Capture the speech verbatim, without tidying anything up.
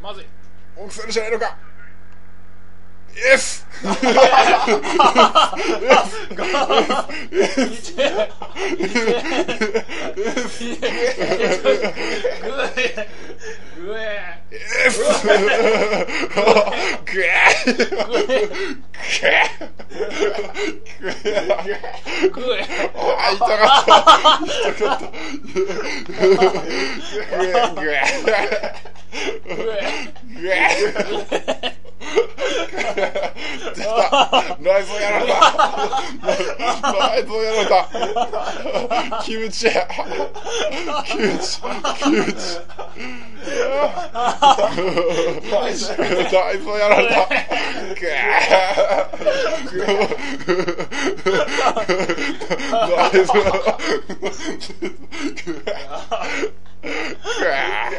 まずい。 オークセルじゃないのか。エスナイスやられた。ナイスやられた。キムチや。キムチ。キムチ。ナイスやられた。ナイス。